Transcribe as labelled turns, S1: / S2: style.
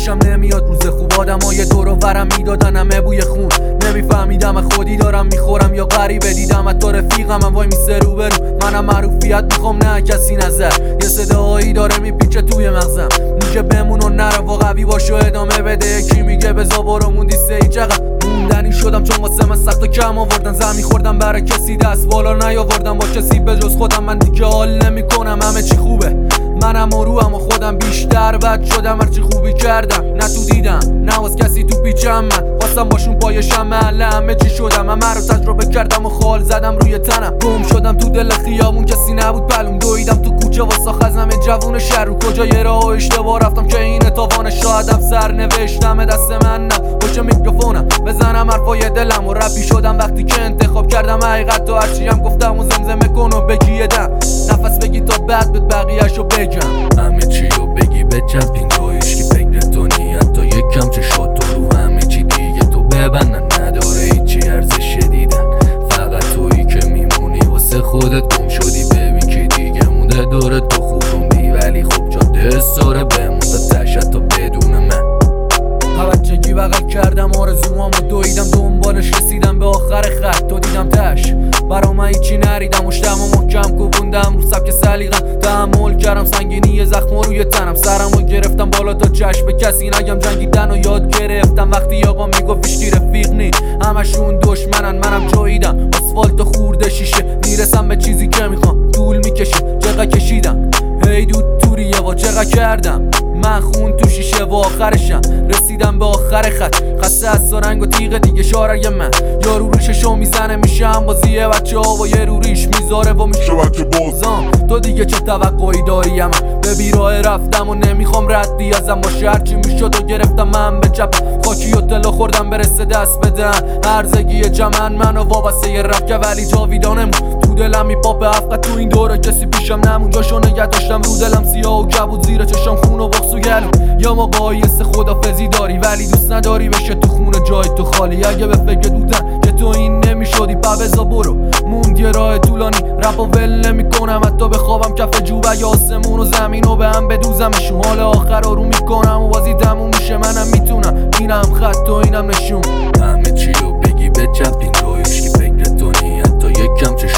S1: خوشم نمیاد روز خوب آدمای دور و برم میدادن همه بوی خون. نمیفهمیدم خودی دارم میخورم یا غریبه دیدم حتی رفیقم هم وای میسه رو برو. منم معروفیت میخوام نه کسی نظر. یه صدایی داره میپیچه توی مغزم میگه بمون و نرو و قوی باش و ادامه بده. یکی میگه بزا برو موندی سه چقدر موندنی شدم چون واسه من سخت و کم آوردن. زمین خوردم برای کسی دست بالا نیاوردم با کسی به جز خودم. من دیگه حال نمیکنم همه چی خوبه منم و روحم و خودم بیشتر بد شدم هرچی خوبی کردم نه تو دیدم نه واس کسی تو پیچم. من خواستم باشون پایشم محله همه چی شدم همه رو تجربه کردم و خال زدم روی تنم. گم شدم تو دل خیابون کسی نبود پلوم دویدم تو کوچه واسه خزم جوون شهر رو کجا یه راه و اشتباه رفتم که این تاوان شایدم سر نوشتم دست من نه پشت میکروفونم بزنم حرفای دلم و رپی شدم وقتی که انتخاب کردم حقیقت و هرچی هم گفتم و زمزمه کن و بگی یه دم نفس بگی تا بعد بهت بقیه‌شو بگم.
S2: همه چی رو بگی به چپین تویش که فکر تو نیت تا یکم چه شد تو رو همه چی دیگه تو ببندن نداره هیچی ارزش دیدن. فقط تویی که میمونی واسه خودت گم شدی ببین که دیگه مونده دورت تو خوب روندی ولی خوب جاده ساره بمونده تشت تا بدون من.
S1: بچگی بغل کردم آرزوامو دویدم دنبالش رسیدم به آخر خط تو دیدم تش برا من هیچی نریدم مشتم و محکم کوبوندم رو سبک سلیقم تحمل کردم سنگینی زخم روی تنم سرمو گرفتم بالا تا چشم به کسی نگم جنگیدن و یاد گرفتم وقتی آقا میگفت هیچکی رفیق نی همشون دشمنن منم جاییدم آسفالت خورده شیشه میرسم به چیزی که میخوام طول میکشه چقدر کشیدم هی دود توریه و چقدر کردم من خون تو شیشه و آخرشم رسیدم به آخر خط خسته از سرنگ و تیغ دیگه شارای من یارو روششو میزنه میشه هم بازیه بچه ها و یه رو ریش میذاره و میشه بچه بازم. تو دیگه چه توقعی داری من به بیراه رفتم و نمیخوام ردی ازم باشه هرچی میشد و گرفتم من به چپ خاکی و تلا خوردم برسه دست بدن هرزگی جمن منو وابسته یه رفت که ولی جاویدانمون تو دلم میپاپ افقه تو این دوره کسی پیشم نمون جاشو نگه داشتم رو دلم سیاه و کبود زیر چشم خون و بغض و گلوم یا مقایسه خدافزی داری ولی دوست نداری بشه تو خونه جای تو خالی اگه به فکر بودن که تو این نمیشدی بزا برو موند یه راه طولانی رپ و ول نمیکنم حتی بخوابم کف جوبه یا آسمون و زمین و به هم بدوزمشون حال آخر رو میکنم و بازی تموم میشه منم میتونم اینم خط و اینم نشون.
S2: همه چی رو بگی به چپین تویش که فکر تو نیت تا یکم چه